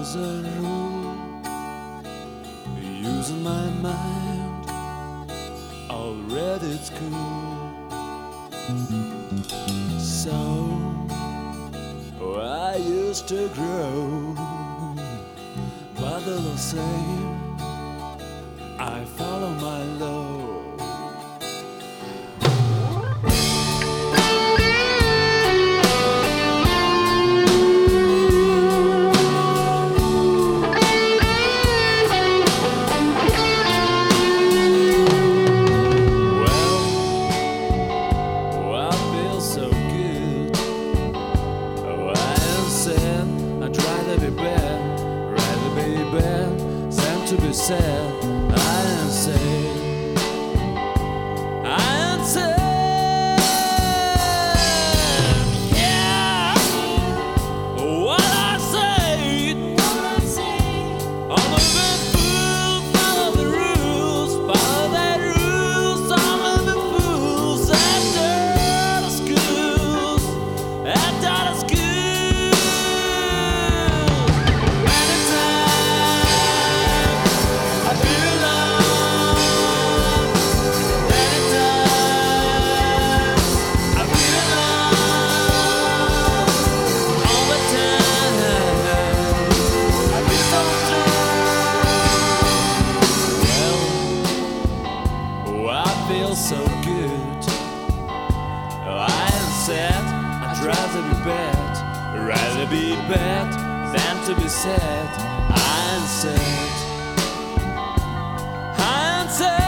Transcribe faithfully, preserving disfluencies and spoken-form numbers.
follows a rule, using my mind already it's cool. So I used to grow, but the same I follow my love. To be sad, I am sad, I am sad, yeah. What I say, all of the fools follow the rules, follow that rules, all of the fools at the schools, at the schools. So good, oh, I am sad. I'd rather be bad, rather be bad than to be sad. I am sad, I am sad.